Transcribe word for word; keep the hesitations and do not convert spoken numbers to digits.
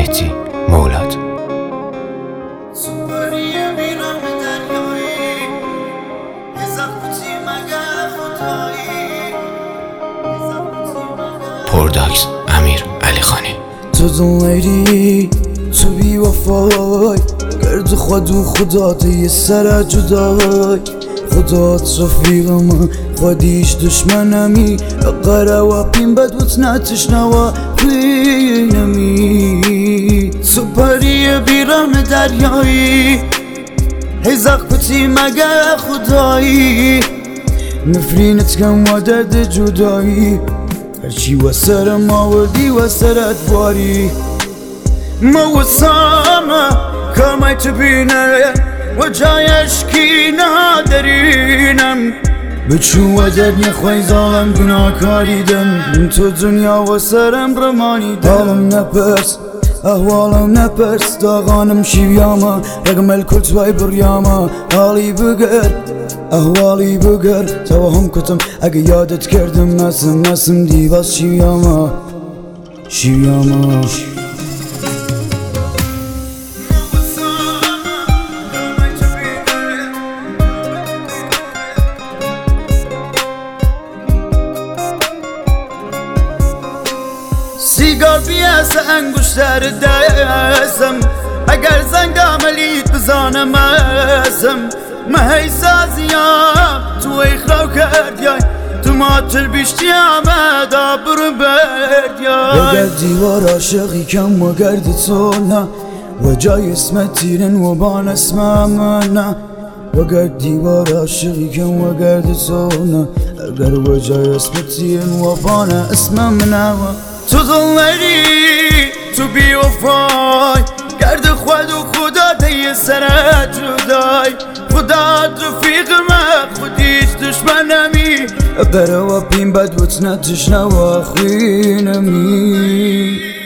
مهدی مولاد. پرداکس امیر علی خانی. تو دنیری تو بی وفای گرد خود و خدات یه سر جدای خدات رفیقم خودیش دشمنمی قره و پین بد وطنتش نوا بینمی تو پری بیرم دریایی هیزق کتی مگه خدایی نفرینت کم و درد جدایی هرچی و سرم آوردی و سرت باری ما وسامه کامای تو بینه و جایش کی نادرینم بچو و درد نخوای ظالم گناهکاریدم تو دنیا و سرم رمانیدم حالم نپرس احوالم نپرس داغانم شیویاما رقم الکل توای بریاما حالی بگر احوالی بگر توهم کتم اگه یادت کردم نسم نسم دیواز شیویاما شیویاما سیگار بیاسه انگشتر دستم اگر زنگ عملیت بزانم اسم مهی سازیام تو ایخراو کردیای تو ماتر بیشتیامه دا برو بردیای وگر دیوار عاشقی کم و گرد تو نه و جای اسمت تیرن و بان اسمم نه وگر دیوار عاشقی کم و گرد تو نه اگر و جای اسمت تیرن و بان اسمم نه تو دلری تو بی وفای گرد خود و خدا دی سرت جدای خدا رفیقم خودیش دشمنمی بره و پین بد وطنتش نوا خوینمی